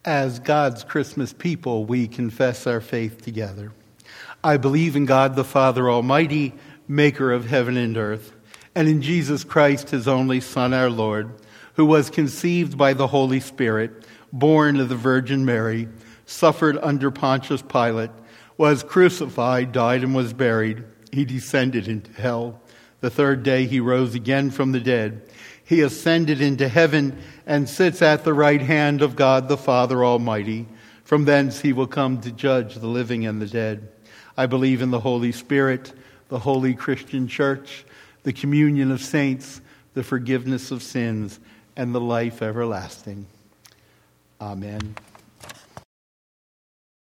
As God's Christmas people, we confess our faith together. I believe in God the Father Almighty, maker of heaven and earth, and in Jesus Christ, his only Son, our Lord, who was conceived by the Holy Spirit, born of the Virgin Mary, suffered under Pontius Pilate, was crucified, died, and was buried. He descended into hell. The third day he rose again from the dead. He ascended into heaven and sits at the right hand of God the Father Almighty. From thence he will come to judge the living and the dead. I believe in the Holy Spirit, the holy Christian church, the communion of saints, the forgiveness of sins, and the life everlasting. Amen.